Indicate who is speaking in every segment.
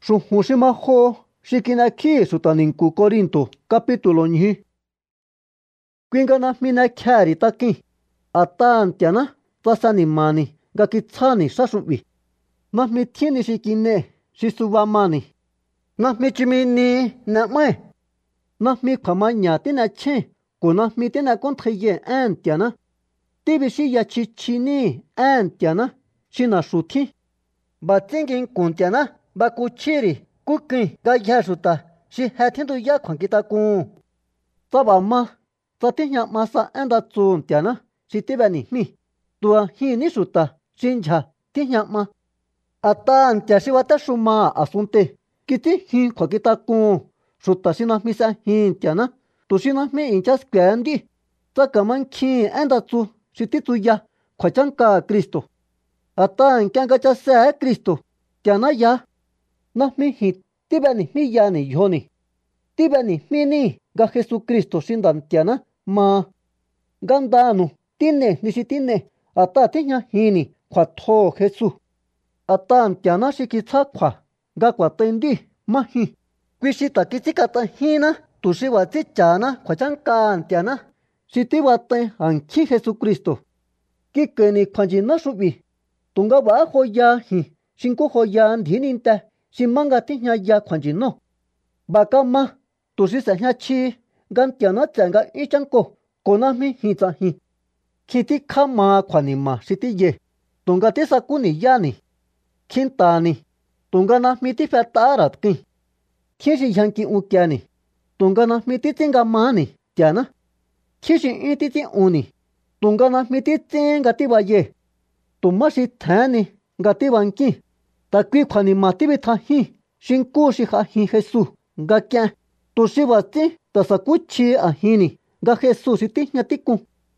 Speaker 1: Xujuximajo xikinaki xutaninku Corinto capítulo 2. Kuingana mina kjari takin. Atantiana tsasanimani gakitsani xaxubi. Najmi tjini xikine xisubamani. Najmi chimini namai. Najmi kjamaña tinachen ko najmi tina kontjeye antiana. Tibixi yachichini antiana xinaxutjin. Batsingin kuntiana bakuchiri kukin gaya xuta xi je tjinduya kjuankitakun. Tsabama tsatijñama sa enda tsuntiana xi tibenijmi. Tua jini xuta xi ncha tijñama. Ata antia xi batexuma asunte kitijin kjuankitakun xuta xi najmi s'ejintiana tuxi najmi incha skuendi. Tsakamankjin enda tsu xi titsuya kjuachanka Cristo. Ata nk'ia nga chase Cristo tiana ya. Najmi jin tibenijmiyani yjoni. Tibenijmini nga Jesucristo xi Ndantiana ma. Ngandanu tine ni xi tine ata tijñajini kjuatjo Jesús. Ata ntiana xi kitsja kjua nga kuatendí majin. Kui xi takitsikat'ajínna tuxi b'atsichana kjuachanka ntiana xi tibat'en ankjín Jesucristo. Kik'eni kjuanyina xu'bi tunga ba'a joya jin xi nkú joya ndji ninte xi manga tijñaya kjuanyinó. Bakama tuxi s'ejña chji nga ntiana tse'e nga'yún chanko ko najmi jin tsajin. Kjin tikjama kjuanima xi tiye tunga tisakúniyáni. Kjintani tunga najmi tifet'ára tkin. Tjin xi yjanki'unkieni tunga najmi titsingamani Tiana. Tjin xi 'yún titsi'unni tunga najmi titsin nga tibaye. Tuma xi tjenni nga tibankin. Ta kui kjuanima tibitjajin xi nkú xi ja'ajin Jesús nga k'ien tuxi b'atsin tasakuchji ajinni nga Jesús xi tijña tikun.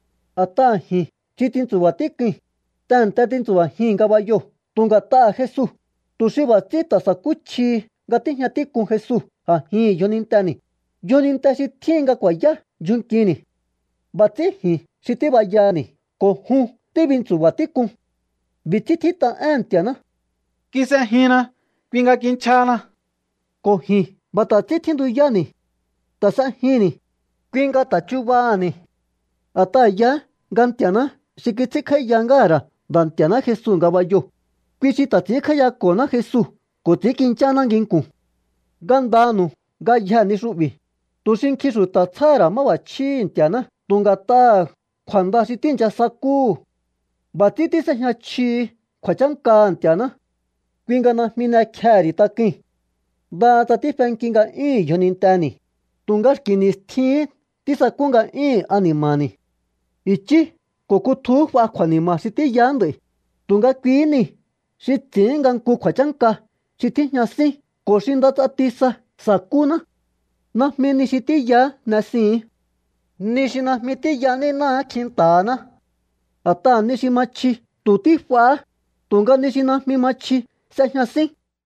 Speaker 1: Ata jin xi tintsuba tikin tente tintsubajin ngabayo tu ngat'a Jesús tuxi b'atsin tasakuchji nga tijña tikun Jesús ajin yoninteni. Yoninte xi tjin nga kuayá nchunkinni. B'atsin jin xi tibayani ko jun tibintsuba tikun. Bichi tjit'a én Ntiana.
Speaker 2: Kis'ejinna kui nga kinchjana.
Speaker 1: Ko jin batatsi tjinduyani. Tas'ejinni kui nga tachubani. Ata ya nga Ntiana xi kitsikja'ya ngara Nda Ntiana Jesús ngabayo. Kui xi tatsikja'yakona Jesús ko tsikinchana nginkun. Ngandanu ngayéni xu'bi tuxi nkjin xuta tsjára máb'achjí Ntiana tu ngat'a kjuanda xi tíinya sakú. B'atsi tis'ejña chji kjuachanka Ntiana. Kui nga najmine kjeri takin. Nda tsa tifenki nga'yún yjoninteni tunga xki nistjin tisakú nga'yún animani. Ichi ko kutju f'a kjuanima xi tiya nd'aui tunga kuini xi tsin nga nku kjuachanka xi tijña sín ko xi nda tsatisa sakúna. Najmi ni xi tiya nesin. Ni xi najmi tiyanina kjintana. Ata ni xi machji tu tif'a tunga ni xi najmi machji s'ejña sín.